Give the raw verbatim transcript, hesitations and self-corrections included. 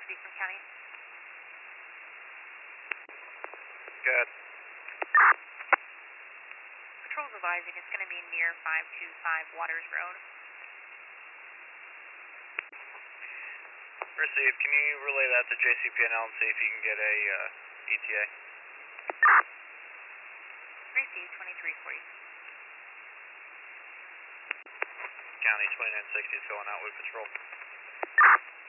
Beacon County. Good. Patrol's advising it's going to be near five two five Waters Road. Received. Can you relay that to J C P N L and see if you can get a uh, E T A? Received, twenty-three forty. County twenty-nine sixty is going out with patrol.